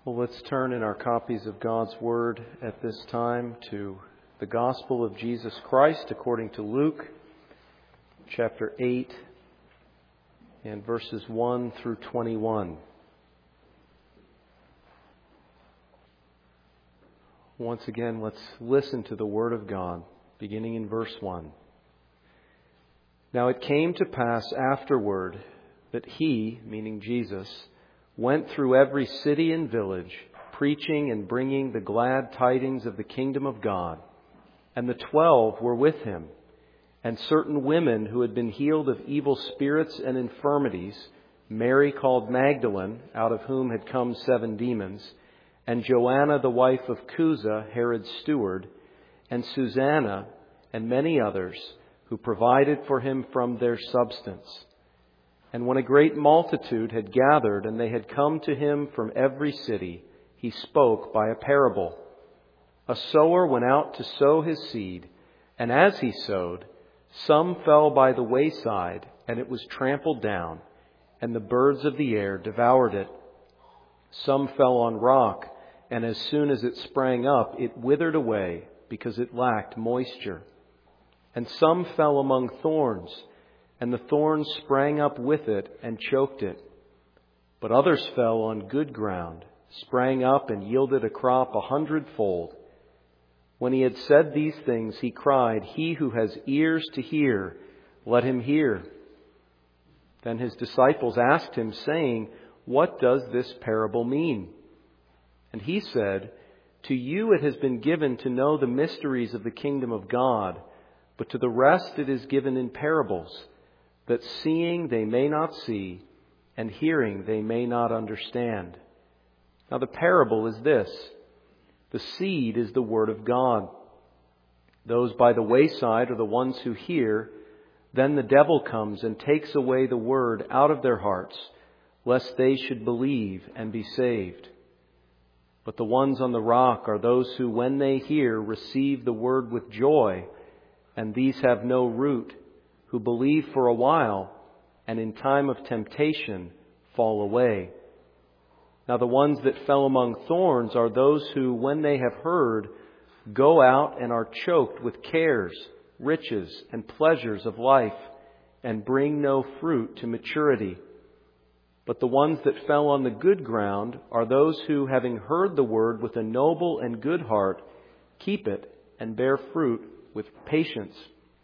Well, let's turn in our copies of God's Word at this time to the Gospel of Jesus Christ according to Luke, chapter 8, and verses 1 through 21. Once again, let's listen to the Word of God, beginning in verse 1. Now it came to pass afterward that he, meaning Jesus, went through every city and village, preaching and bringing the glad tidings of the kingdom of God. And the 12 were with him, and certain women who had been healed of evil spirits and infirmities, Mary called Magdalene, out of whom had come 7 demons, and Joanna the wife of Chuza, Herod's steward, and Susanna, and many others, who provided for him from their substance. And when a great multitude had gathered, and they had come to him from every city, he spoke by a parable. A sower went out to sow his seed, and as he sowed, some fell by the wayside, and it was trampled down, and the birds of the air devoured it. Some fell on rock, and as soon as it sprang up, it withered away, because it lacked moisture. And some fell among thorns, and the thorns sprang up with it and choked it. But others fell on good ground, sprang up and yielded a crop 100-fold. When he had said these things, he cried, "He who has ears to hear, let him hear." Then his disciples asked him, saying, "What does this parable mean?" And he said, "To you it has been given to know the mysteries of the kingdom of God, but to the rest it is given in parables, that seeing they may not see, and hearing they may not understand." Now the parable is this: the seed is the word of God. Those by the wayside are the ones who hear. Then the devil comes and takes away the word out of their hearts, lest they should believe and be saved. But the ones on the rock are those who, when they hear, receive the word with joy, and these have no root, who believe for a while, and in time of temptation fall away. Now the ones that fell among thorns are those who, when they have heard, go out and are choked with cares, riches, and pleasures of life, and bring no fruit to maturity. But the ones that fell on the good ground are those who, having heard the word with a noble and good heart, keep it and bear fruit with patience.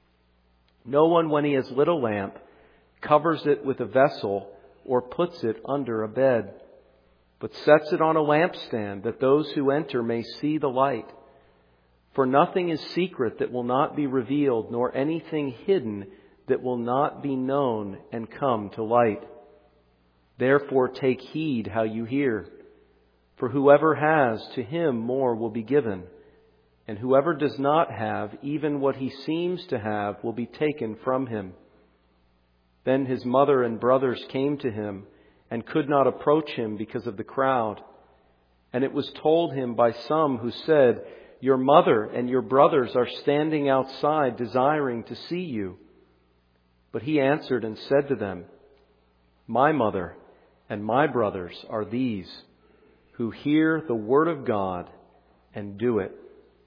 No one, when he has lit a lamp, covers it with a vessel or puts it under a bed, but sets it on a lampstand, that those who enter may see the light. For nothing is secret that will not be revealed, nor anything hidden that will not be known and come to light. Therefore take heed how you hear. For whoever has, to him more will be given. And whoever does not have, even what he seems to have, will be taken from him. Then his mother and brothers came to him, and could not approach him because of the crowd. And it was told him by some who said, "Your mother and your brothers are standing outside, desiring to see you." But he answered and said to them, "My mother and my brothers are these, who hear the word of God and do it."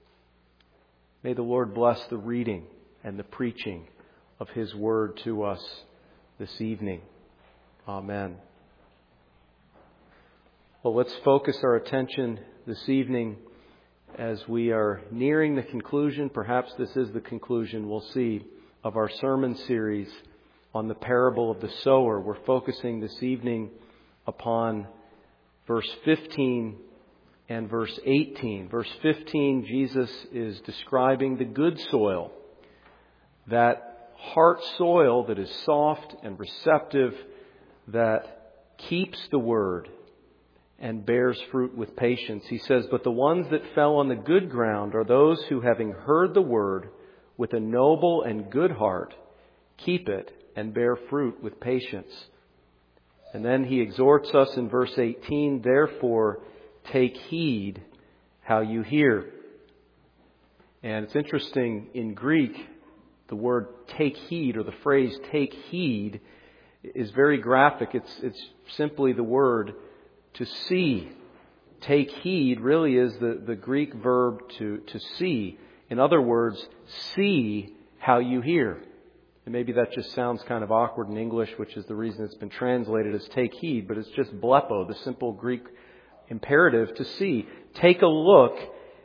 May the Lord bless the reading and the preaching of His word to us this evening. Amen. Well, let's focus our attention this evening as we are nearing the conclusion. Perhaps this is the conclusion, we'll see, of our sermon series on the parable of the sower. We're focusing this evening upon verse 15 and verse 18. Verse 15, Jesus is describing the good soil, that heart soil that is soft and receptive, that keeps the word and bears fruit with patience. He says, "But the ones that fell on the good ground are those who, having heard the word with a noble and good heart, keep it and bear fruit with patience." And then he exhorts us in verse 18, "Therefore, take heed how you hear." And it's interesting, in Greek, the word take heed, or the phrase take heed, is very graphic. It's simply the word to see. take heed really is the Greek verb to see. In other words, see how you hear. And maybe that just sounds kind of awkward in English, which is the reason it's been translated as take heed, but it's just blepo, the simple Greek imperative to see. Take a look,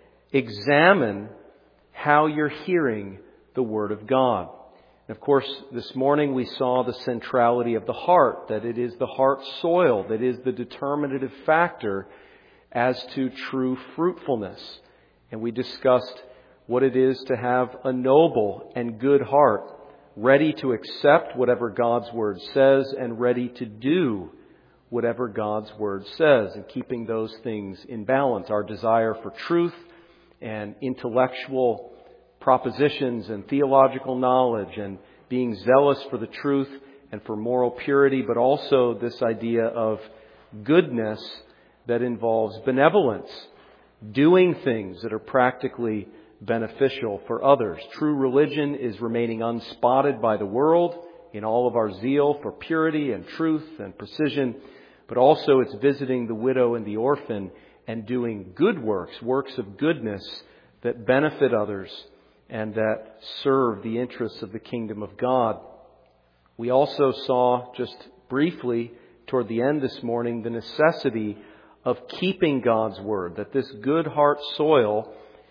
examine how you're hearing the Word of God. And of course, this morning we saw the centrality of the heart, that it is the heart soil that is the determinative factor as to true fruitfulness. And we discussed what it is to have a noble and good heart, ready to accept whatever God's Word says and ready to do whatever God's Word says, and keeping those things in balance. Our desire for truth and intellectual propositions and theological knowledge and being zealous for the truth and for moral purity, but also this idea of goodness that involves benevolence, doing things that are practically beneficial for others. True religion is remaining unspotted by the world in all of our zeal for purity and truth and precision, but also it's visiting the widow and the orphan and doing good works, works of goodness that benefit others and that serve the interests of the kingdom of God. We also saw, just briefly toward the end this morning, the necessity of keeping God's Word, that this good heart soil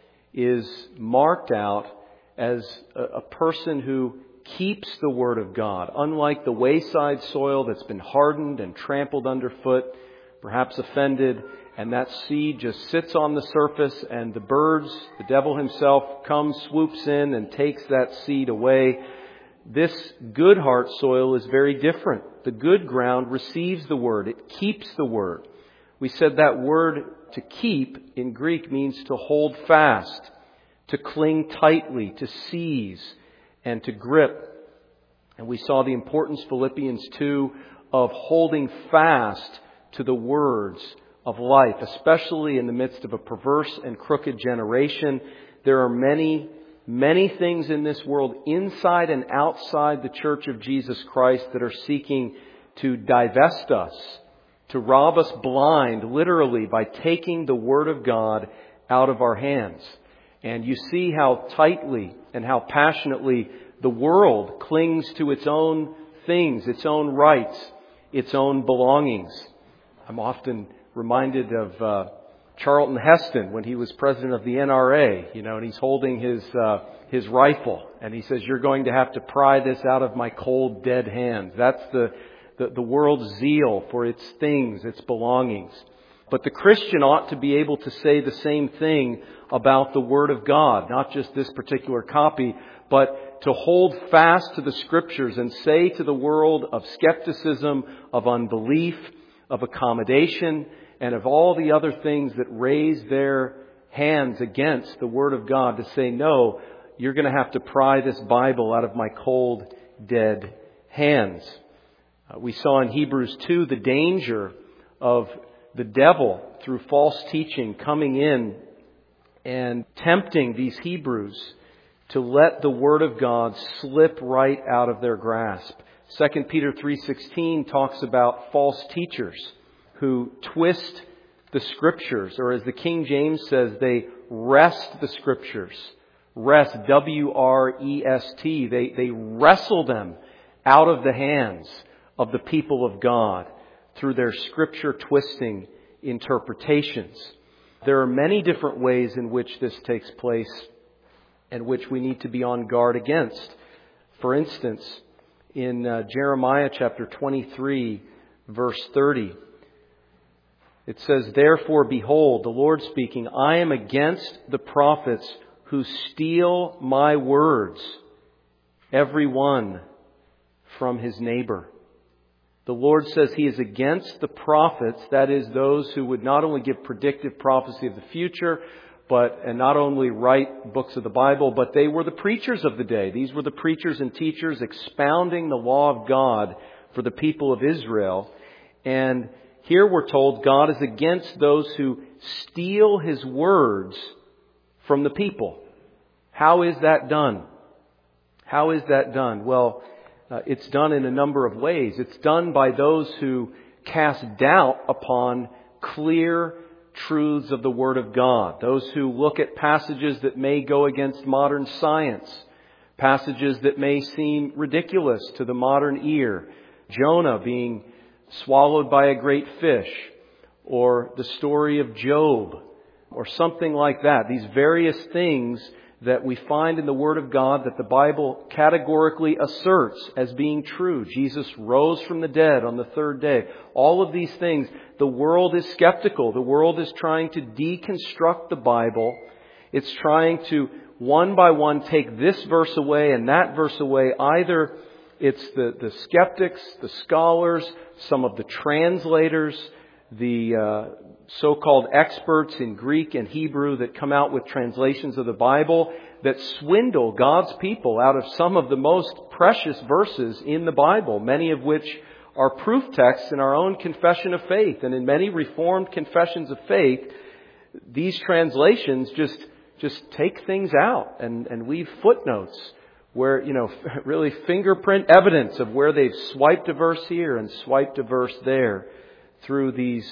is marked out as a person who keeps the Word of God, unlike the wayside soil that's been hardened and trampled underfoot, perhaps offended, and that seed just sits on the surface and the birds, the devil himself, comes, swoops in and takes that seed away. This good heart soil is very different. The good ground receives the Word. It keeps the Word. We said that word to keep in Greek means to hold fast, to cling tightly, to seize, and to grip. And we saw the importance, Philippians 2, of holding fast to the words of life, especially in the midst of a perverse and crooked generation. There are many, many things in this world, inside and outside the Church of Jesus Christ, that are seeking to divest us, to rob us blind, literally, by taking the Word of God out of our hands. And you see how tightly and how passionately the world clings to its own things, its own rights, its own belongings. I'm often reminded of Charlton Heston when he was president of the NRA, and he's holding his rifle, and he says, "You're going to have to pry this out of my cold, dead hands." That's the world's zeal for its things, its belongings. But the Christian ought to be able to say the same thing about the Word of God, not just this particular copy, but to hold fast to the Scriptures and say to the world of skepticism, of unbelief, of accommodation, and of all the other things that raise their hands against the Word of God, to say, no, you're going to have to pry this Bible out of my cold, dead hands. We saw in Hebrews 2 the danger of the devil, through false teaching, coming in and tempting these Hebrews to let the Word of God slip right out of their grasp. 2 Peter 3:16 talks about false teachers who twist the Scriptures, or as the King James says, they wrest the Scriptures. Wrest, W-R-E-S-T. They wrestle them out of the hands of the people of God through their Scripture twisting interpretations. There are many different ways in which this takes place and which we need to be on guard against. For instance, in Jeremiah chapter 23, verse 30, it says, "Therefore, behold," the Lord speaking, "I am against the prophets who steal my words, every one from his neighbor." The Lord says He is against the prophets, that is, those who would not only give predictive prophecy of the future, and not only write books of the Bible, but they were the preachers of the day. These were the preachers and teachers expounding the law of God for the people of Israel. And here we're told God is against those who steal His words from the people. How is that done? How is that done? Well, it's done in a number of ways. It's done by those who cast doubt upon clear, truths of the Word of God. Those who look at passages that may go against modern science, passages that may seem ridiculous to the modern ear. Jonah being swallowed by a great fish, or the story of Job, or something like that. These various things that we find in the Word of God that the Bible categorically asserts as being true. Jesus rose from the dead on the third day. All of these things, the world is skeptical. The world is trying to deconstruct the Bible. It's trying to, one by one, take this verse away and that verse away. Either it's the skeptics, the scholars, some of the translators, the so-called experts in Greek and Hebrew that come out with translations of the Bible that swindle God's people out of some of the most precious verses in the Bible, many of which are proof texts in our own confession of faith. And in many Reformed confessions of faith, these translations just take things out and leave footnotes where, really fingerprint evidence of where they've swiped a verse here and swiped a verse there through these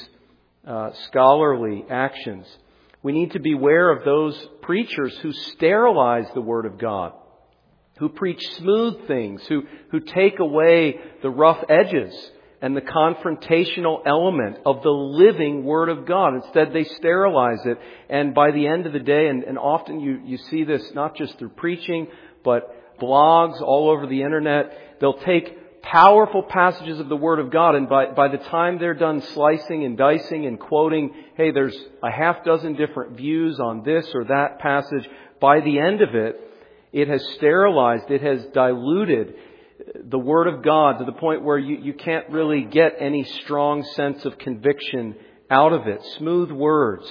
scholarly actions. We need to beware of those preachers who sterilize the Word of God, who preach smooth things, who take away the rough edges and the confrontational element of the living Word of God. Instead, they sterilize it. And by the end of the day, and often you see this not just through preaching, but blogs all over the internet, they'll take powerful passages of the Word of God, and by the time they're done slicing and dicing and quoting, hey, there's a half dozen different views on this or that passage, by the end of it, it has sterilized, it has diluted the Word of God to the point where you can't really get any strong sense of conviction out of it. Smooth words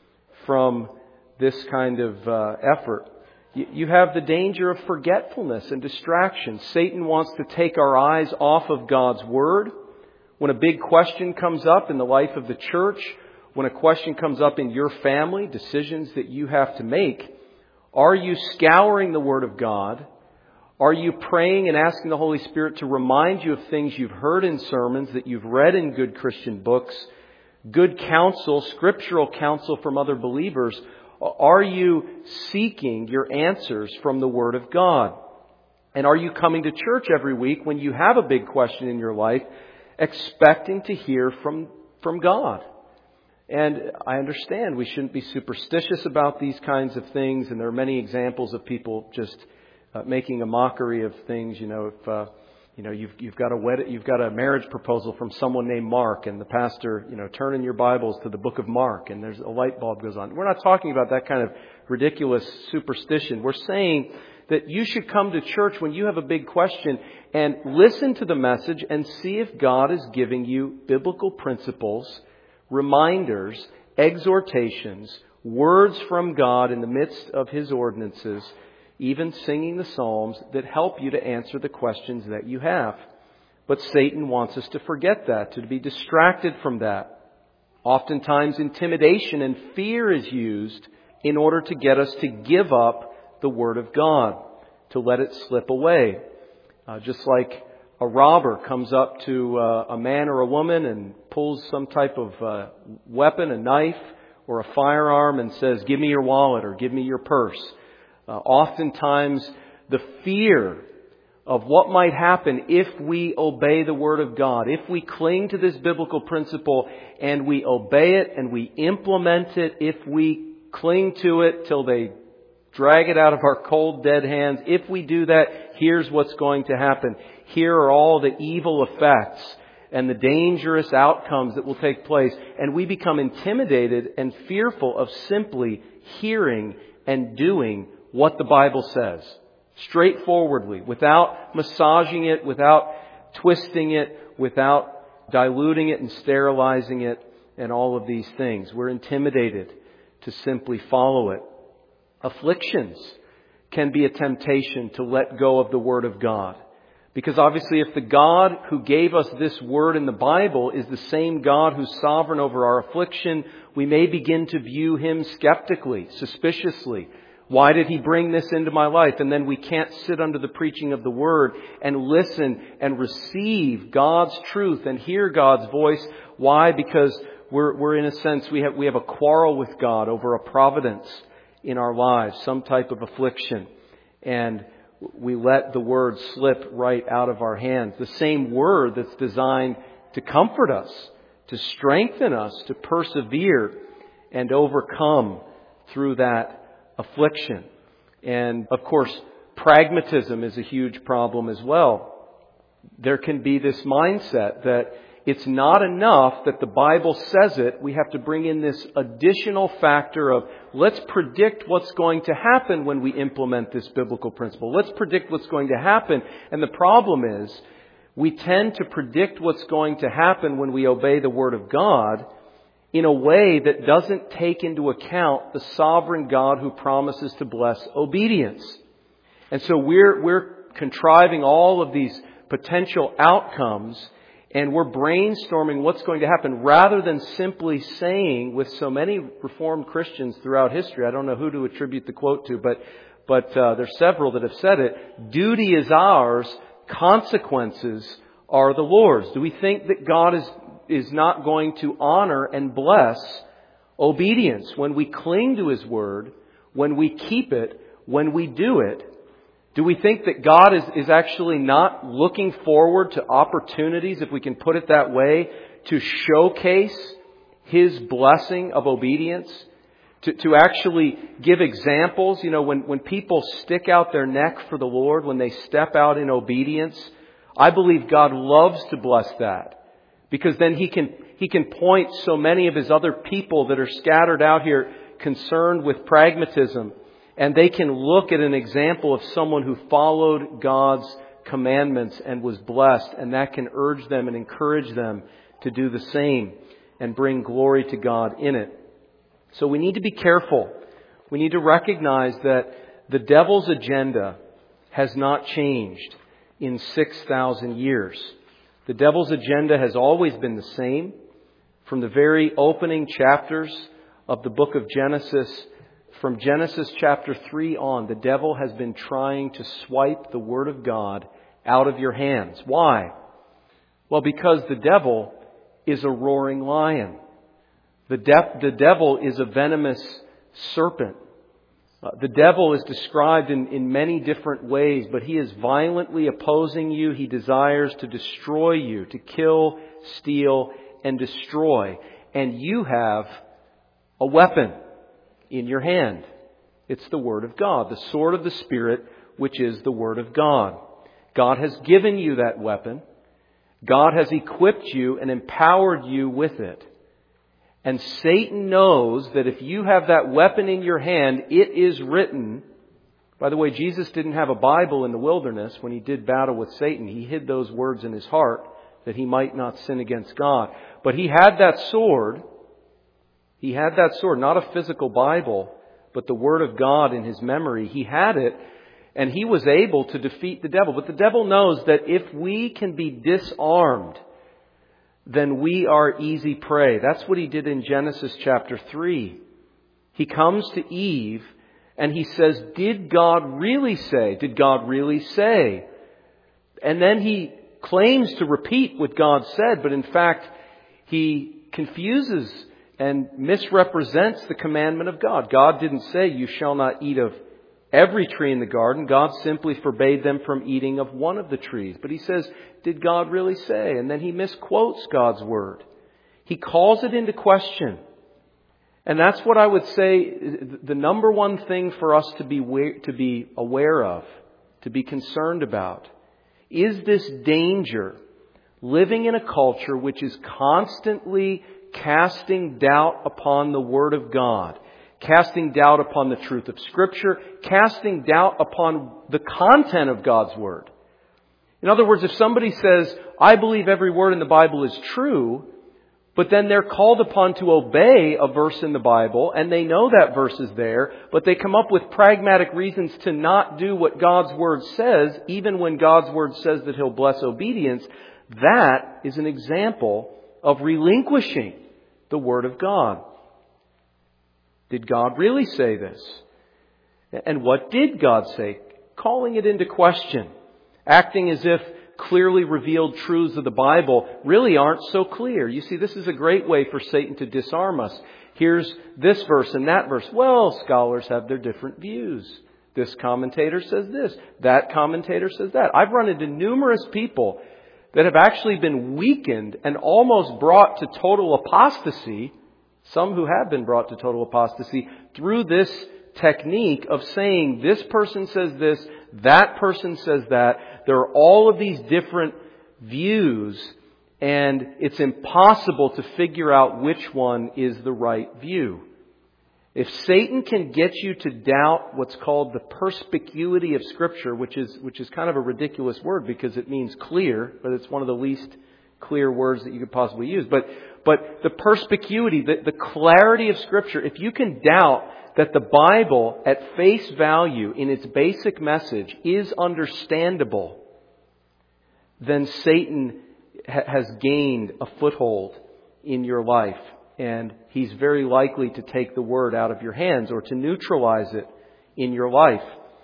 from this kind of effort. You have the danger of forgetfulness and distraction. Satan wants to take our eyes off of God's Word. When a big question comes up in the life of the church, when a question comes up in your family, decisions that you have to make, are you scouring the Word of God? Are you praying and asking the Holy Spirit to remind you of things you've heard in sermons, that you've read in good Christian books, good counsel, scriptural counsel from other believers? Are you seeking your answers from the Word of God? And are you coming to church every week when you have a big question in your life, expecting to hear from God? And I understand we shouldn't be superstitious about these kinds of things, and there are many examples of people just making a mockery of things. You've got a marriage proposal from someone named Mark, and the pastor, turn in your Bibles to the book of Mark, and there's a light bulb goes on. We're not talking about that kind of ridiculous superstition. We're saying that you should come to church when you have a big question and listen to the message and see if God is giving you biblical principles, reminders, exhortations, words from God in the midst of His ordinances, even singing the Psalms that help you to answer the questions that you have. But Satan wants us to forget that, to be distracted from that. Oftentimes intimidation and fear is used in order to get us to give up the Word of God, to let it slip away. Just like a robber comes up to a man or a woman and pulls some type of weapon, a knife or a firearm, and says, "Give me your wallet," or "Give me your purse." Oftentimes, the fear of what might happen if we obey the Word of God, if we cling to this biblical principle and we obey it and we implement it, if we cling to it till they drag it out of our cold, dead hands, if we do that, here's what's going to happen. Here are all the evil effects and the dangerous outcomes that will take place. And we become intimidated and fearful of simply hearing and doing what the Bible says, straightforwardly, without massaging it, without twisting it, without diluting it and sterilizing it, and all of these things. We're intimidated to simply follow it. Afflictions can be a temptation to let go of the Word of God. Because obviously if the God who gave us this Word in the Bible is the same God who's sovereign over our affliction, we may begin to view Him skeptically, suspiciously. Why did He bring this into my life? And then we can't sit under the preaching of the Word and listen and receive God's truth and hear God's voice. Why? Because we're in a sense, we have a quarrel with God over a providence in our lives, some type of affliction. And we let the Word slip right out of our hands. The same Word that's designed to comfort us, to strengthen us, to persevere and overcome through that affliction. And of course, pragmatism is a huge problem as well. There can be this mindset that it's not enough that the Bible says it. We have to bring in this additional factor of let's predict what's going to happen when we implement this biblical principle. Let's predict what's going to happen. And the problem is we tend to predict what's going to happen when we obey the Word of God in a way that doesn't take into account the sovereign God who promises to bless obedience. And so we're contriving all of these potential outcomes, and we're brainstorming what's going to happen rather than simply saying, with so many Reformed Christians throughout history, I don't know who to attribute the quote to, but there's several that have said it, duty is ours, consequences are the Lord's. Do we think that God is not going to honor and bless obedience when we cling to His Word, when we keep it, when we do it? Do we think that God is actually not looking forward to opportunities, if we can put it that way, to showcase His blessing of obedience? To actually give examples? You know, when people stick out their neck for the Lord, when they step out in obedience, I believe God loves to bless that. Because then He can point so many of His other people that are scattered out here concerned with pragmatism, and they can look at an example of someone who followed God's commandments and was blessed, and that can urge them and encourage them to do the same and bring glory to God in it. So we need to be careful. We need to recognize that the devil's agenda has not changed in 6,000 years. The devil's agenda has always been the same. From the very opening chapters of the book of Genesis, from Genesis chapter 3 on, the devil has been trying to swipe the Word of God out of your hands. Why? Well, because the devil is a roaring lion. The devil is a venomous serpent. The devil is described in many different ways, but he is violently opposing you. He desires to destroy you, to kill, steal, and destroy. And you have a weapon in your hand. It's the Word of God, the sword of the Spirit, which is the Word of God. God has given you that weapon. God has equipped you and empowered you with it. And Satan knows that if you have that weapon in your hand, it is written. By the way, Jesus didn't have a Bible in the wilderness when He did battle with Satan. He hid those words in His heart that He might not sin against God. But He had that sword. He had that sword, not a physical Bible, but the Word of God in His memory. He had it, and He was able to defeat the devil. But the devil knows that if we can be disarmed, then we are easy prey. That's what he did in Genesis chapter 3. He comes to Eve and he says, did God really say? Did God really say? And then he claims to repeat what God said, but in fact, he confuses and misrepresents the commandment of God. God didn't say, you shall not eat of every tree in the garden. God simply forbade them from eating of one of the trees. But he says, did God really say? And then he misquotes God's word. He calls it into question. And that's what I would say the number one thing for us to be aware of, to be concerned about, is this danger living in a culture which is constantly casting doubt upon the Word of God, casting doubt upon the truth of Scripture, casting doubt upon the content of God's Word. In other words, if somebody says, I believe every word in the Bible is true, but then they're called upon to obey a verse in the Bible, and they know that verse is there, but they come up with pragmatic reasons to not do what God's Word says, even when God's Word says that He'll bless obedience, that is an example of relinquishing the Word of God. Did God really say this? And what did God say? Calling it into question. Acting as if clearly revealed truths of the Bible really aren't so clear. You see, this is a great way for Satan to disarm us. Here's this verse and that verse. Well, scholars have their different views. This commentator says this. That commentator says that. I've run into numerous people that have actually been weakened and almost brought to total apostasy. Some who have been brought to total apostasy through this technique of saying this person says this, that person says that. There are all of these different views, and it's impossible to figure out which one is the right view. If Satan can get you to doubt what's called the perspicuity of Scripture, which is kind of a ridiculous word because it means clear, but it's one of the least clear words that you could possibly use. But the perspicuity, the clarity of Scripture, if you can doubt that the Bible at face value in its basic message is understandable, then Satan has gained a foothold in your life. And he's very likely to take the word out of your hands or to neutralize it in your life.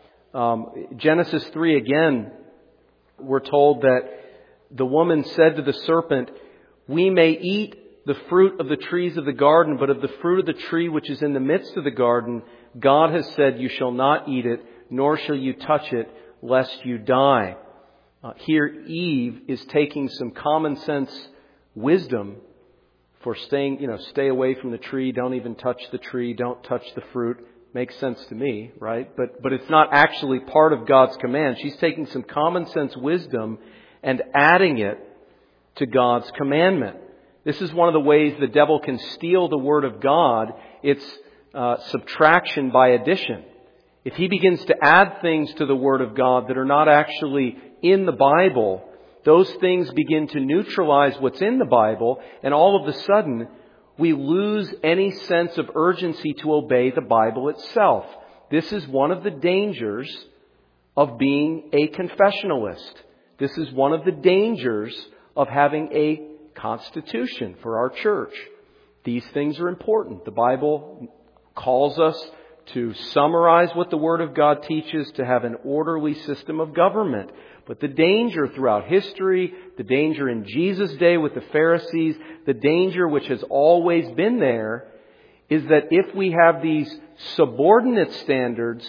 Genesis 3 again, we're told that the woman said to the serpent, "We may eat the fruit of the trees of the garden, but of the fruit of the tree which is in the midst of the garden, God has said, you shall not eat it, nor shall you touch it, lest you die." Here Eve is taking some common sense wisdom for stay away from the tree, don't even touch the tree, don't touch the fruit. Makes sense to me, right? But it's not actually part of God's command. She's taking some common sense wisdom and adding it to God's commandment. This is one of the ways the devil can steal the Word of God. It's subtraction by addition. If he begins to add things to the Word of God that are not actually in the Bible, those things begin to neutralize what's in the Bible, and all of a sudden, we lose any sense of urgency to obey the Bible itself. This is one of the dangers of being a confessionalist. This is one of the dangers of having a constitution for our church. These things are important. The Bible calls us to summarize what the Word of God teaches, to have an orderly system of government. But the danger throughout history, the danger in Jesus' day with the Pharisees, the danger which has always been there, is that if we have these subordinate standards,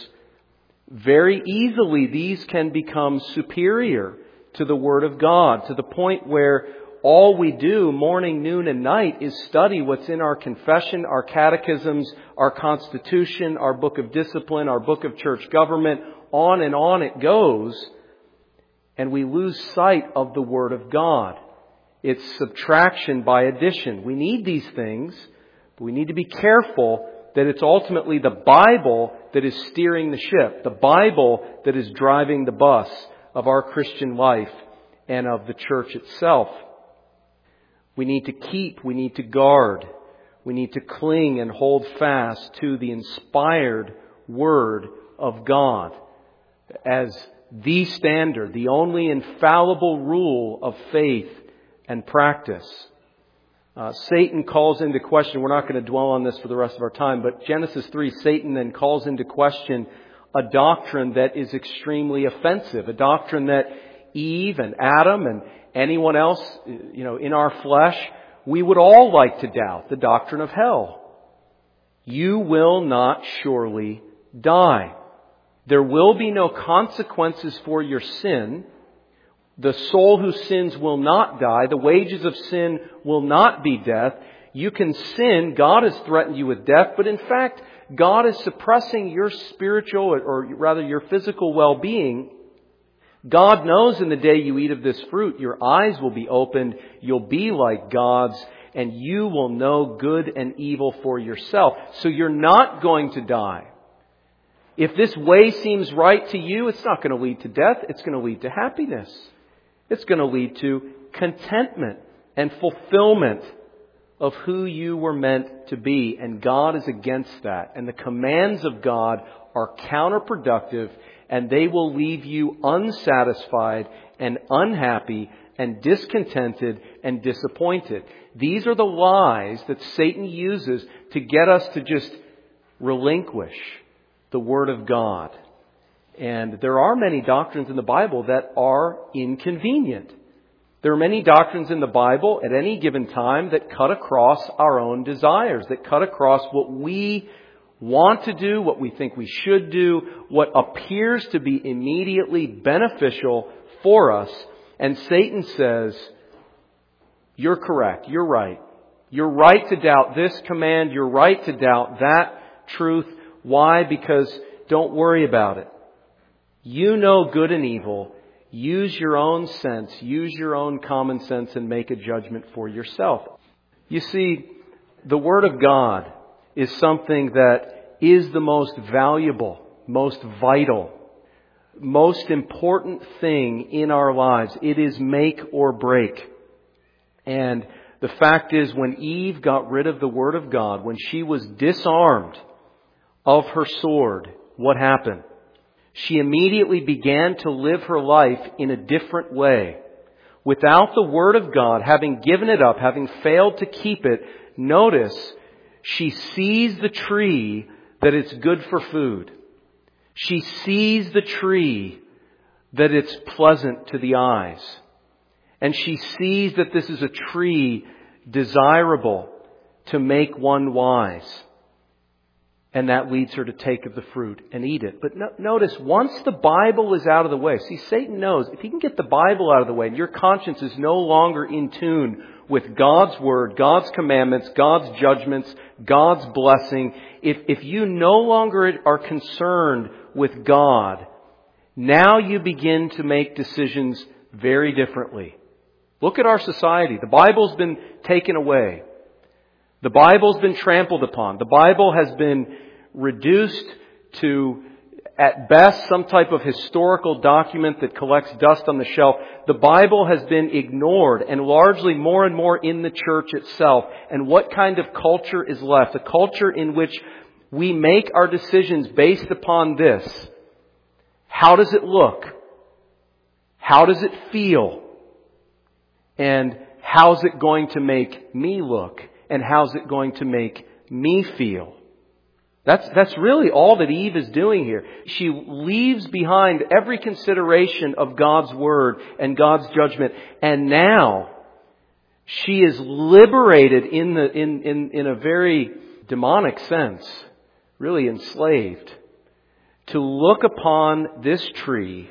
very easily these can become superior to the Word of God, to the point where all we do morning, noon, and night is study what's in our confession, our catechisms, our constitution, our book of discipline, our book of church government. On and on it goes. And we lose sight of the Word of God. It's subtraction by addition. We need these things, but we need to be careful that it's ultimately the Bible that is steering the ship, the Bible that is driving the bus of our Christian life and of the church itself. We need to keep, we need to guard, we need to cling and hold fast to the inspired Word of God as the standard, the only infallible rule of faith and practice. Satan calls into question, we're not going to dwell on this for the rest of our time, but Genesis 3, Satan then calls into question a doctrine that is extremely offensive, a doctrine that Eve and Adam and anyone else, in our flesh, we would all like to doubt, the doctrine of hell. You will not surely die. There will be no consequences for your sin. The soul who sins will not die. The wages of sin will not be death. You can sin. God has threatened you with death, but in fact, God is suppressing your spiritual, or rather your physical well-being. God knows in the day you eat of this fruit, your eyes will be opened, you'll be like gods, and you will know good and evil for yourself. So you're not going to die. If this way seems right to you, it's not going to lead to death, it's going to lead to happiness. It's going to lead to contentment and fulfillment of who you were meant to be. And God is against that. And the commands of God are counterproductive, and they will leave you unsatisfied and unhappy and discontented and disappointed. These are the lies that Satan uses to get us to just relinquish the Word of God. And there are many doctrines in the Bible that are inconvenient. There are many doctrines in the Bible at any given time that cut across our own desires, that cut across what we want to do, what we think we should do, what appears to be immediately beneficial for us. And Satan says, you're correct, you're right. You're right to doubt this command, you're right to doubt that truth. Why? Because don't worry about it. You know good and evil. Use your own sense, use your own common sense and make a judgment for yourself. You see, the Word of God is something that is the most valuable, most vital, most important thing in our lives. It is make or break. And the fact is, when Eve got rid of the Word of God, when she was disarmed of her sword, what happened? She immediately began to live her life in a different way. Without the Word of God, having given it up, having failed to keep it, notice she sees the tree that it's good for food. She sees the tree that it's pleasant to the eyes. And she sees that this is a tree desirable to make one wise. And that leads her to take of the fruit and eat it. But notice, once the Bible is out of the way, see, Satan knows if he can get the Bible out of the way and your conscience is no longer in tune with God's Word, God's commandments, God's judgments, God's blessing, if you no longer are concerned with God, now you begin to make decisions very differently. Look at our society. The Bible's been taken away. The Bible's been trampled upon. The Bible has been reduced to, at best, some type of historical document that collects dust on the shelf. The Bible has been ignored and largely more and more in the church itself. And what kind of culture is left? A culture in which we make our decisions based upon this. How does it look? How does it feel? And how's it going to make me look? And how's it going to make me feel? That's really all that Eve is doing here. She leaves behind every consideration of God's Word and God's judgment. And now she is liberated in a very demonic sense, really enslaved, to look upon this tree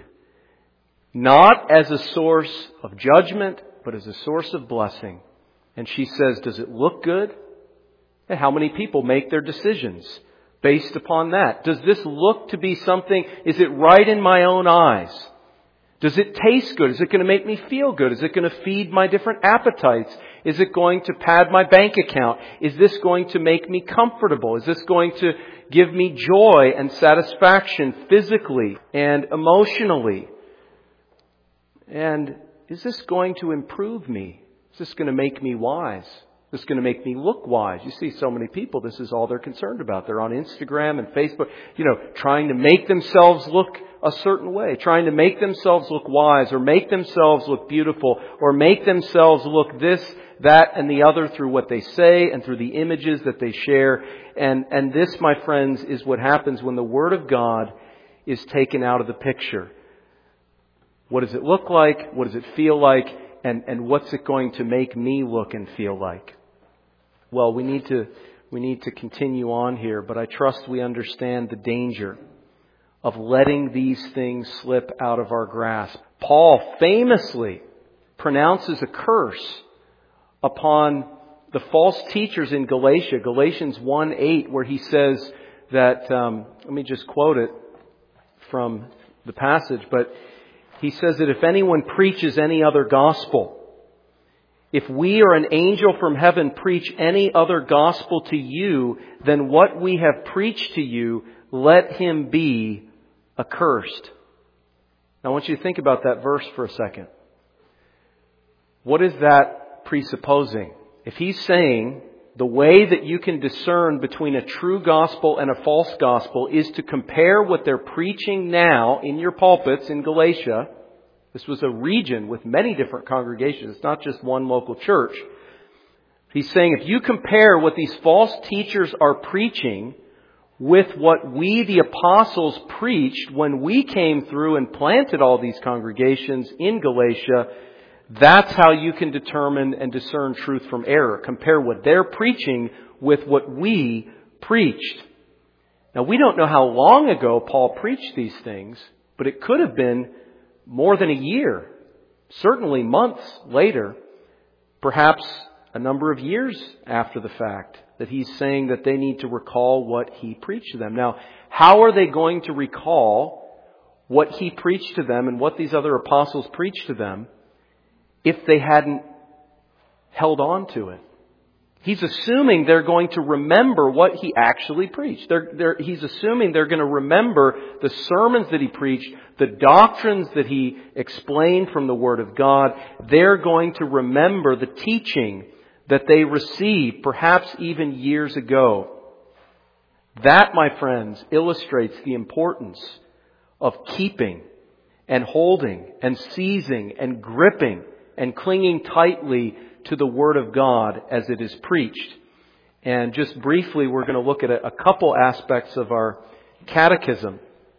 not as a source of judgment, but as a source of blessing. And she says, does it look good? And how many people make their decisions based upon that? Does this look to be something, is it right in my own eyes? Does it taste good? Is it going to make me feel good? Is it going to feed my different appetites? Is it going to pad my bank account? Is this going to make me comfortable? Is this going to give me joy and satisfaction physically and emotionally? And is this going to improve me? Is this going to make me wise? Is this going to make me look wise? You see so many people, this is all they're concerned about. They're on Instagram and Facebook, trying to make themselves look a certain way, trying to make themselves look wise or make themselves look beautiful or make themselves look this, that, and the other through what they say and through the images that they share. And this, my friends, is what happens when the Word of God is taken out of the picture. What does it look like? What does it feel like? And what's it going to make me look and feel like? Well, we need to continue on here, but I trust we understand the danger of letting these things slip out of our grasp. Paul famously pronounces a curse upon the false teachers in Galatia, Galatians 1:8, where he says that, let me just quote it from the passage, but he says that if anyone preaches any other gospel, if we or an angel from heaven preach any other gospel to you than what we have preached to you, let him be accursed. Now I want you to think about that verse for a second. What is that presupposing? If he's saying the way that you can discern between a true gospel and a false gospel is to compare what they're preaching now in your pulpits in Galatia. This was a region with many different congregations. It's not just one local church. He's saying if you compare what these false teachers are preaching with what we, the apostles, preached when we came through and planted all these congregations in Galatia, that's how you can determine and discern truth from error. Compare what they're preaching with what we preached. Now, we don't know how long ago Paul preached these things, but it could have been more than a year, certainly months later, perhaps a number of years after the fact, that he's saying that they need to recall what he preached to them. Now, how are they going to recall what he preached to them and what these other apostles preached to them if they hadn't held on to it? He's assuming they're going to remember what he actually preached. He's assuming they're going to remember the sermons that he preached, the doctrines that he explained from the Word of God. They're going to remember the teaching that they received, perhaps even years ago. That, my friends, illustrates the importance of keeping and holding and seizing and gripping and clinging tightly to the Word of God as it is preached. And just briefly, we're going to look at a couple aspects of our catechism.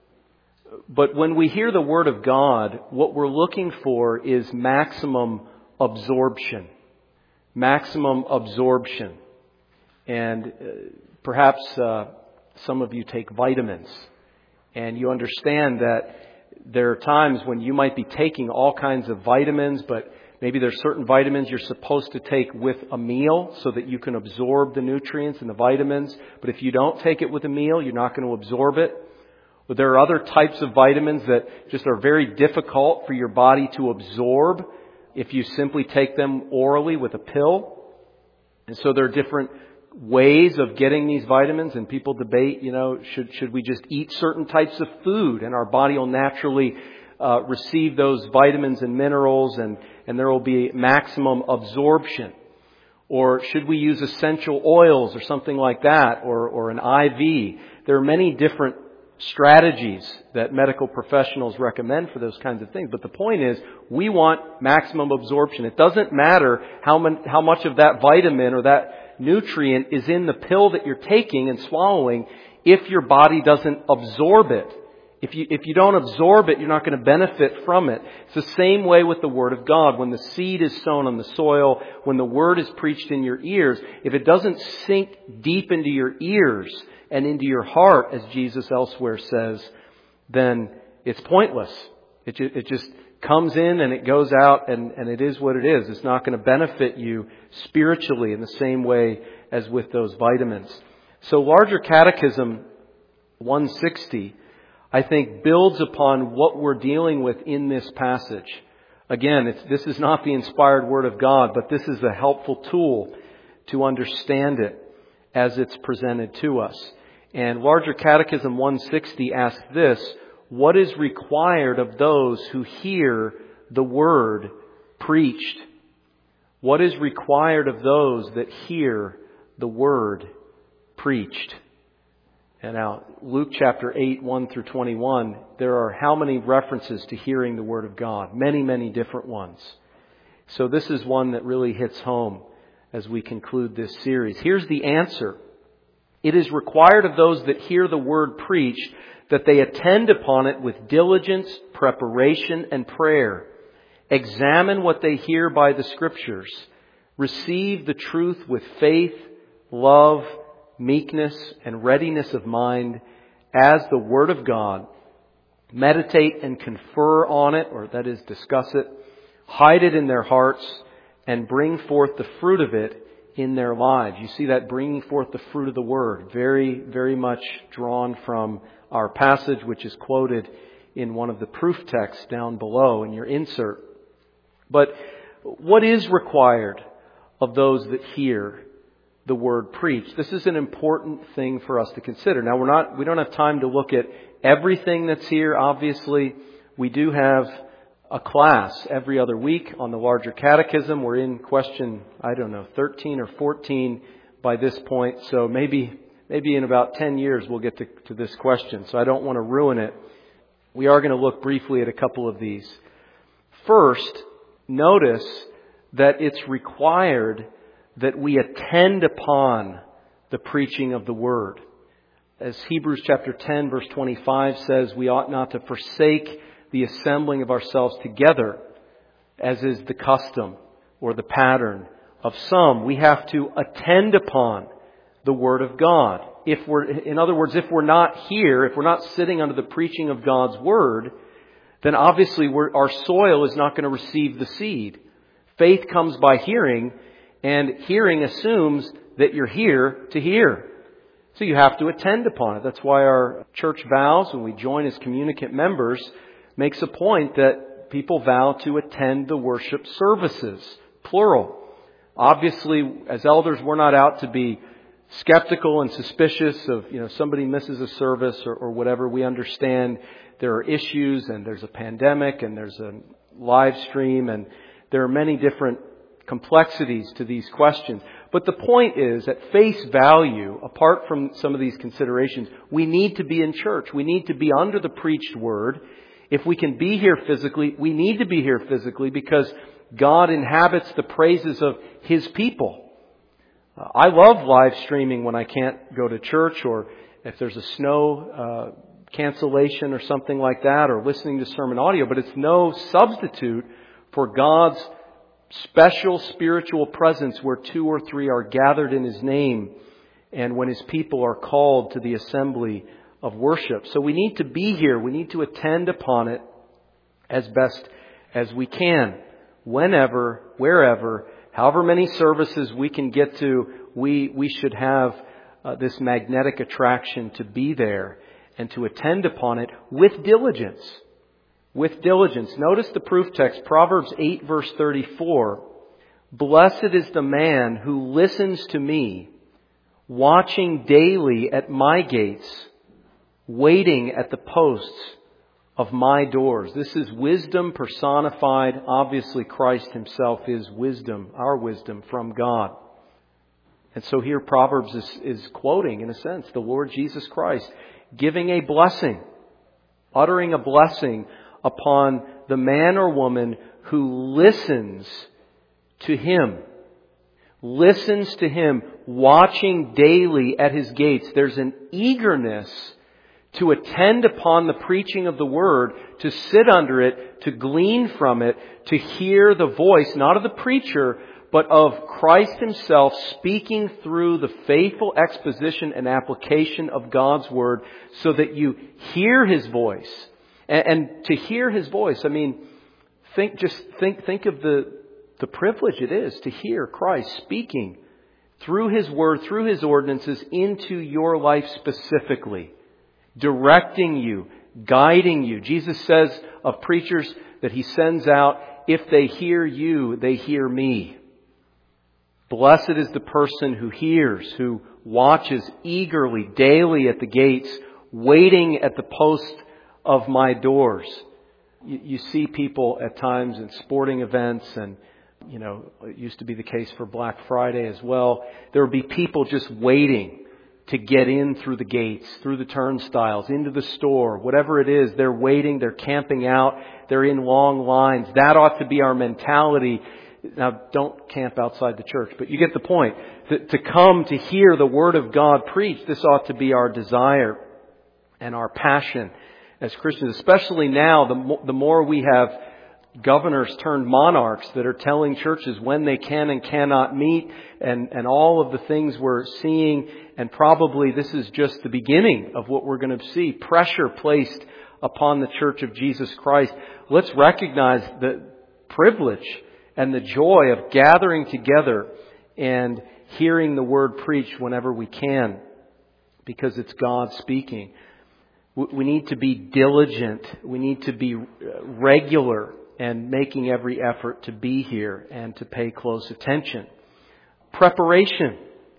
But when we hear the Word of God, what we're looking for is maximum absorption. Maximum absorption. And perhaps some of you take vitamins. And you understand that there are times when you might be taking all kinds of vitamins, but maybe there's certain vitamins you're supposed to take with a meal so that you can absorb the nutrients and the vitamins. But if you don't take it with a meal, you're not going to absorb it. But there are other types of vitamins that just are very difficult for your body to absorb if you simply take them orally with a pill. And so there are different ways of getting these vitamins, and people debate, should we just eat certain types of food and our body will naturally receive those vitamins and minerals and there will be maximum absorption? Or should we use essential oils or something like that, or an IV? There are many different strategies that medical professionals recommend for those kinds of things. But the point is, we want maximum absorption. It doesn't matter how much of that vitamin or that nutrient is in the pill that you're taking and swallowing if your body doesn't absorb it. If you don't absorb it, you're not going to benefit from it. It's the same way with the Word of God. When the seed is sown on the soil, when the Word is preached in your ears, if it doesn't sink deep into your ears and into your heart, as Jesus elsewhere says, then it's pointless. It just comes in and it goes out, and it is what it is. It's not going to benefit you spiritually in the same way as with those vitamins. So Larger Catechism 160, I think, builds upon what we're dealing with in this passage. Again, this is not the inspired Word of God, but this is a helpful tool to understand it as it's presented to us. And Larger Catechism 160 asks this: what is required of those who hear the Word preached? What is required of those that hear the Word preached? And now, Luke chapter 8, 1 through 21, there are how many references to hearing the Word of God? Many, many different ones. So this is one that really hits home as we conclude this series. Here's the answer. It is required of those that hear the Word preached that they attend upon it with diligence, preparation, and prayer. Examine what they hear by the Scriptures. Receive the truth with faith, love, meekness, and readiness of mind as the Word of God. Meditate and confer on it, or that is, discuss it. Hide it in their hearts and bring forth the fruit of it in their lives. You see that bringing forth the fruit of the Word. Very, very much drawn from our passage, which is quoted in one of the proof texts down below in your insert. But what is required of those that hear the Word preached? This is an important thing for us to consider. Now, we don't have time to look at everything that's here. Obviously, we do have a class every other week on the Larger Catechism. We're in question, 13 or 14 by this point. So maybe in about 10 years we'll get to this question. So I don't want to ruin it. We are going to look briefly at a couple of these. First, notice that it's required that we attend upon the preaching of the Word. as Hebrews chapter 10 verse 25 says, we ought not to forsake the assembling of ourselves together, as is the custom or the pattern of some. We have to attend upon the Word of God. In other words, if we're not here, if we're not sitting under the preaching of God's Word, then obviously our soil is not going to receive the seed. Faith comes by hearing, and hearing assumes that you're here to hear. So you have to attend upon it. That's why our church vows, when we join as communicant members, makes a point that people vow to attend the worship services, plural. Obviously, as elders, we're not out to be skeptical and suspicious of, somebody misses a service or whatever. We understand there are issues, and there's a pandemic, and there's a live stream, and there are many different complexities to these questions. But the point is, at face value, apart from some of these considerations, we need to be in church. We need to be under the preached Word. If we can be here physically, we need to be here physically because God inhabits the praises of His people. I love live streaming when I can't go to church, or if there's a snow cancellation or something like that, or listening to sermon audio, but it's no substitute for God's special spiritual presence where 2 or 3 are gathered in His name, and when His people are called to the assembly of worship. So we need to be here. We need to attend upon it as best as we can. Whenever, wherever, however many services we can get to, we should have this magnetic attraction to be there and to attend upon it with diligence. With diligence. Notice the proof text, Proverbs 8 verse 34. Blessed is the man who listens to me, watching daily at my gates, waiting at the posts of my doors. This is wisdom personified. Obviously, Christ Himself is wisdom, our wisdom from God. And so here Proverbs is quoting, in a sense, the Lord Jesus Christ, giving a blessing, uttering a blessing upon the man or woman who listens to Him. Listens to Him, watching daily at His gates. There's an eagerness to attend upon the preaching of the Word, to sit under it, to glean from it, to hear the voice, not of the preacher, but of Christ Himself speaking through the faithful exposition and application of God's Word, so that you hear His voice. And to hear His voice, think of the privilege it is to hear Christ speaking through His Word, through His ordinances into your life specifically, directing you, guiding you. Jesus says of preachers that He sends out, if they hear you, they hear me. Blessed is the person who hears, who watches eagerly, daily at the gates, waiting at the post of my doors. You see people at times in sporting events, and it used to be the case for Black Friday as well. There would be people just waiting to get in through the gates, through the turnstiles, into the store, whatever it is. They're waiting, they're camping out, they're in long lines. That ought to be our mentality. Now, don't camp outside the church, but you get the point. To come to hear the Word of God preached, this ought to be our desire and our passion as Christians, especially now, the more we have governors turned monarchs that are telling churches when they can and cannot meet, and all of the things we're seeing. And probably this is just the beginning of what we're going to see. Pressure placed upon the Church of Jesus Christ. Let's recognize the privilege and the joy of gathering together and hearing the Word preached whenever we can, because it's God speaking. We need to be diligent. We need to be regular and making every effort to be here and to pay close attention. Preparation.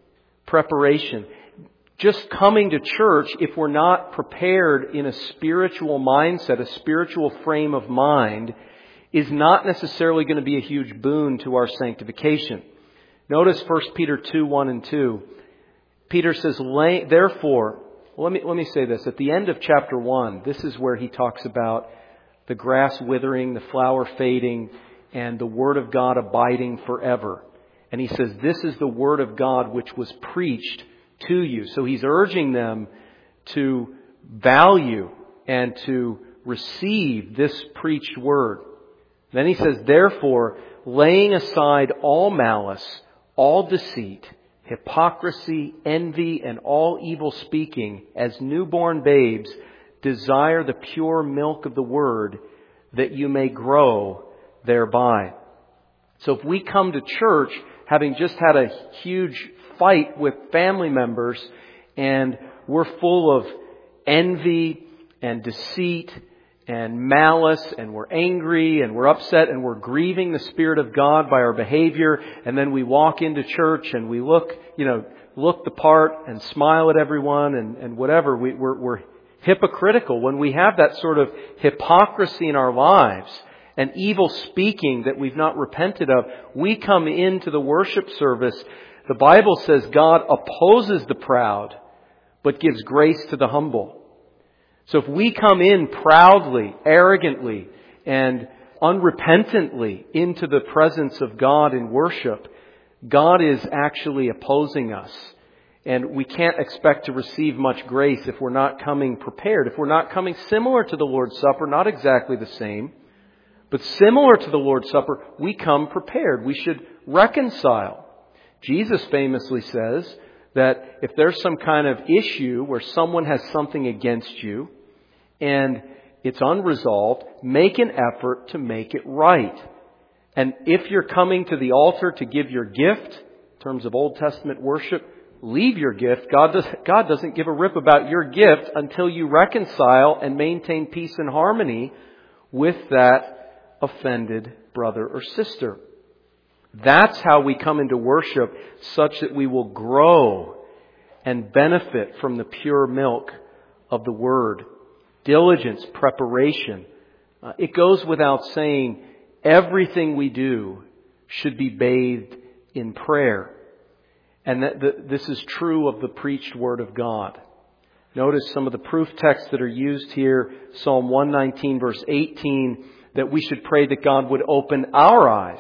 Just coming to church, if we're not prepared in a spiritual mindset, a spiritual frame of mind, is not necessarily going to be a huge boon to our sanctification. Notice 1 Peter 2, 1 and 2. Peter says, therefore, let me say this. At the end of chapter 1, this is where he talks about the grass withering, the flower fading, and the Word of God abiding forever. And he says, this is the Word of God which was preached to you. So he's urging them to value and to receive this preached word. Then he says, therefore, laying aside all malice, all deceit, hypocrisy, envy, and all evil speaking, as newborn babes, desire the pure milk of the word, that you may grow thereby. So if we come to church having just had a huge fight with family members, and we're full of envy and deceit and malice, and we're angry and we're upset and we're grieving the Spirit of God by our behavior, and then we walk into church and we look the part and smile at everyone and whatever, we're hypocritical when we have that sort of hypocrisy in our lives and evil speaking that we've not repented of. We come into the worship service. The Bible says God opposes the proud, but gives grace to the humble. So if we come in proudly, arrogantly, and unrepentantly into the presence of God in worship, God is actually opposing us. And we can't expect to receive much grace if we're not coming prepared. If we're not coming similar to the Lord's Supper, not exactly the same, but similar to the Lord's Supper, we come prepared. We should reconcile. Jesus famously says that if there's some kind of issue where someone has something against you and it's unresolved, make an effort to make it right. And if you're coming to the altar to give your gift, in terms of Old Testament worship, leave your gift. God doesn't give a rip about your gift until you reconcile and maintain peace and harmony with that offended brother or sister. That's how we come into worship, such that we will grow and benefit from the pure milk of the Word. Diligence, preparation. It goes without saying, everything we do should be bathed in prayer. And this is true of the preached Word of God. Notice some of the proof texts that are used here. Psalm 119 verse 18, that we should pray that God would open our eyes.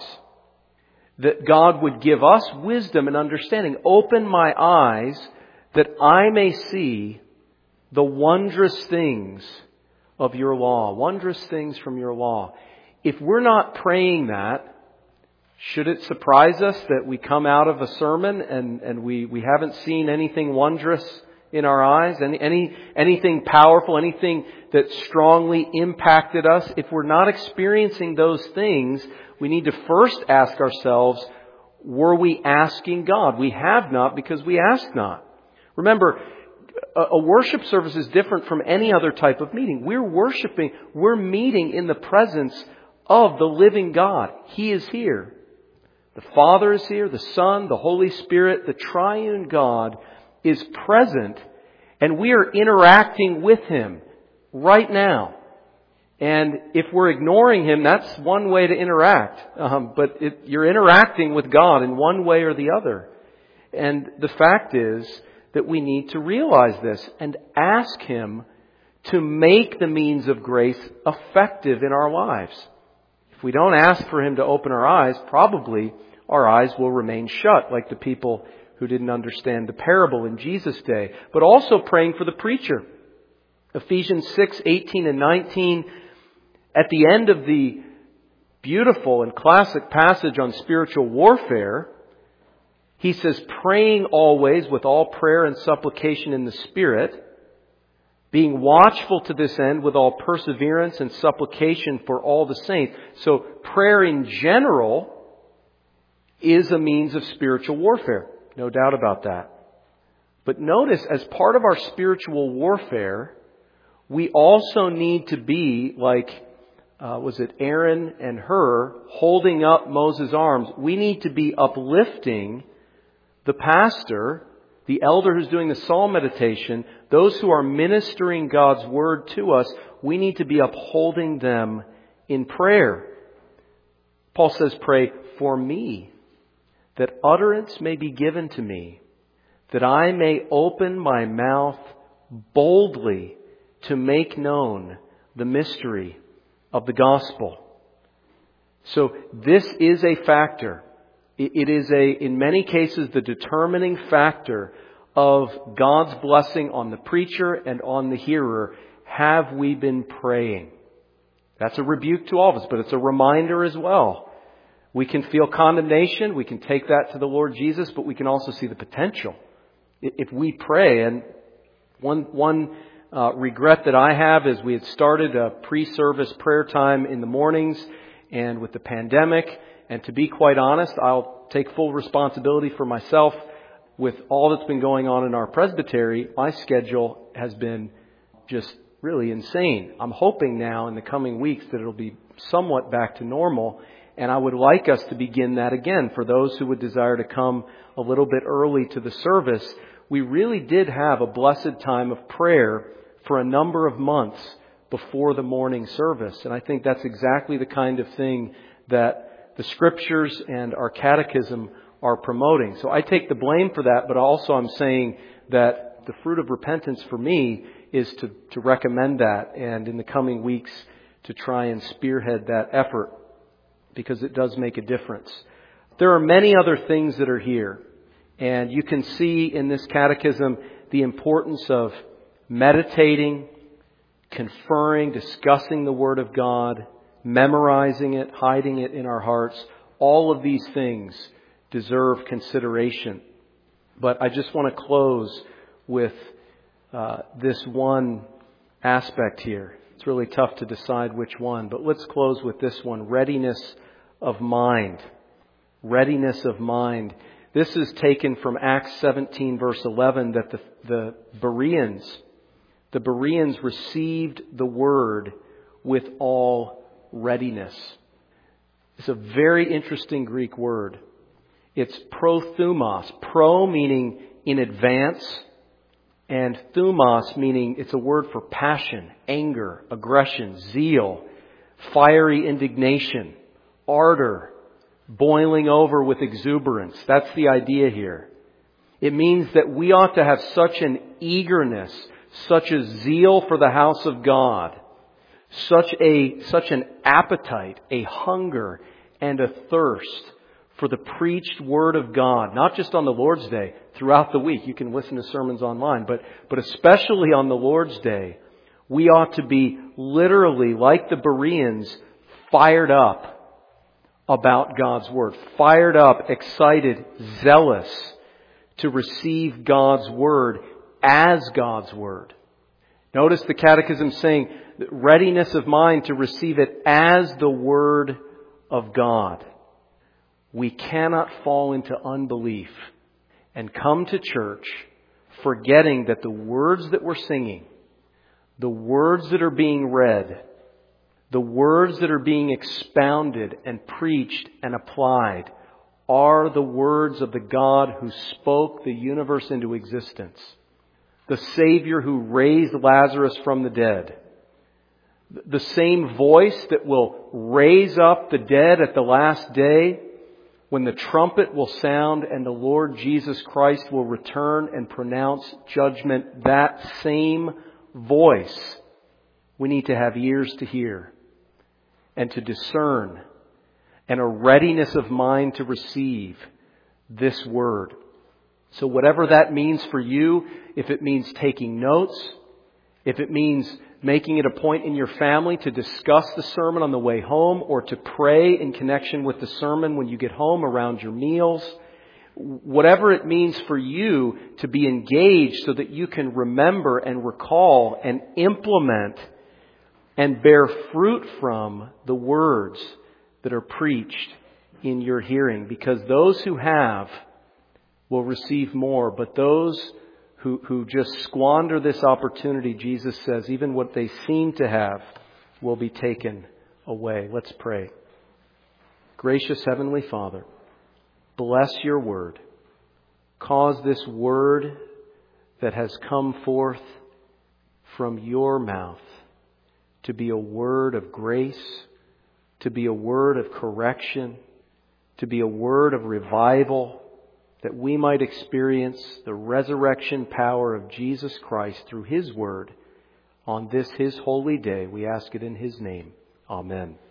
That God would give us wisdom and understanding. Open my eyes that I may see the wondrous things of your law. Wondrous things from your law. If we're not praying that, should it surprise us that we come out of a sermon and we haven't seen anything wondrous in our eyes? Anything powerful, anything that strongly impacted us? If we're not experiencing those things, we need to first ask ourselves, were we asking God? We have not because we asked not. Remember, a worship service is different from any other type of meeting. We're meeting in the presence of the living God. He is here. The Father is here, the Son, the Holy Spirit, the triune God is present, and we are interacting with Him right now. And if we're ignoring Him, that's one way to interact. But you're interacting with God in one way or the other. And the fact is that we need to realize this and ask Him to make the means of grace effective in our lives. If we don't ask for Him to open our eyes, probably our eyes will remain shut, like the people who didn't understand the parable in Jesus' day. But also praying for the preacher. Ephesians 6:18 and 19, at the end of the beautiful and classic passage on spiritual warfare, he says, praying always with all prayer and supplication in the Spirit, being watchful to this end with all perseverance and supplication for all the saints. So prayer in general is a means of spiritual warfare. No doubt about that. But notice, as part of our spiritual warfare, we also need to be like, Aaron and Hur holding up Moses' arms? We need to be uplifting the pastor, the elder who's doing the psalm meditation, those who are ministering God's word to us. We need to be upholding them in prayer. Paul says, pray for me, that utterance may be given to me, that I may open my mouth boldly to make known the mystery of the gospel. So this is a factor. It is in many cases, the determining factor of God's blessing on the preacher and on the hearer, have we been praying? That's a rebuke to all of us, but it's a reminder as well. We can feel condemnation. We can take that to the Lord Jesus, but we can also see the potential. If we pray, and one regret that I have is we had started a pre-service prayer time in the mornings, and with the pandemic, and to be quite honest, I'll take full responsibility for myself. With all that's been going on in our presbytery, my schedule has been just really insane. I'm hoping now in the coming weeks that it'll be somewhat back to normal, and I would like us to begin that again. For those who would desire to come a little bit early to the service, we really did have a blessed time of prayer for a number of months before the morning service. And I think that's exactly the kind of thing that the Scriptures and our catechism are promoting. So I take the blame for that, but also I'm saying that the fruit of repentance for me is to recommend that, and in the coming weeks to try and spearhead that effort, because it does make a difference. There are many other things that are here, and you can see in this catechism the importance of meditating, conferring, discussing the Word of God, memorizing it, hiding it in our hearts. All of these things deserve consideration. But I just want to close with this one aspect here. It's really tough to decide which one, but let's close with this one: readiness of mind. Readiness of mind. This is taken from Acts 17 verse 11, that the Bereans received the word with all readiness. It's a very interesting Greek word. It's prothumos. Pro meaning in advance, and thumos meaning it's a word for passion, anger, aggression, zeal, fiery indignation, ardor, boiling over with exuberance. That's the idea here. It means that we ought to have such an eagerness, such a zeal for the house of God, such an appetite, a hunger and a thirst for the preached Word of God, not just on the Lord's Day, throughout the week. You can listen to sermons online, but especially on the Lord's Day, we ought to be literally, like the Bereans, fired up about God's Word. Fired up, excited, zealous to receive God's Word as God's Word. Notice the Catechism saying readiness of mind to receive it as the Word of God. We cannot fall into unbelief and come to church forgetting that the words that we're singing, the words that are being read, the words that are being expounded and preached and applied are the words of the God who spoke the universe into existence. The Savior who raised Lazarus from the dead. The same voice that will raise up the dead at the last day, when the trumpet will sound and the Lord Jesus Christ will return and pronounce judgment. That same voice we need to have ears to hear and to discern, and a readiness of mind to receive this Word. So whatever that means for you, if it means taking notes, if it means making it a point in your family to discuss the sermon on the way home, or to pray in connection with the sermon when you get home around your meals, whatever it means for you to be engaged so that you can remember and recall and implement and bear fruit from the words that are preached in your hearing. Because those who have will receive more, but those who just squander this opportunity, Jesus says, even what they seem to have will be taken away. Let's pray. Gracious Heavenly Father, bless your word. Cause this word that has come forth from your mouth to be a word of grace, to be a word of correction, to be a word of revival, that we might experience the resurrection power of Jesus Christ through His Word on this His holy day. We ask it in His name. Amen.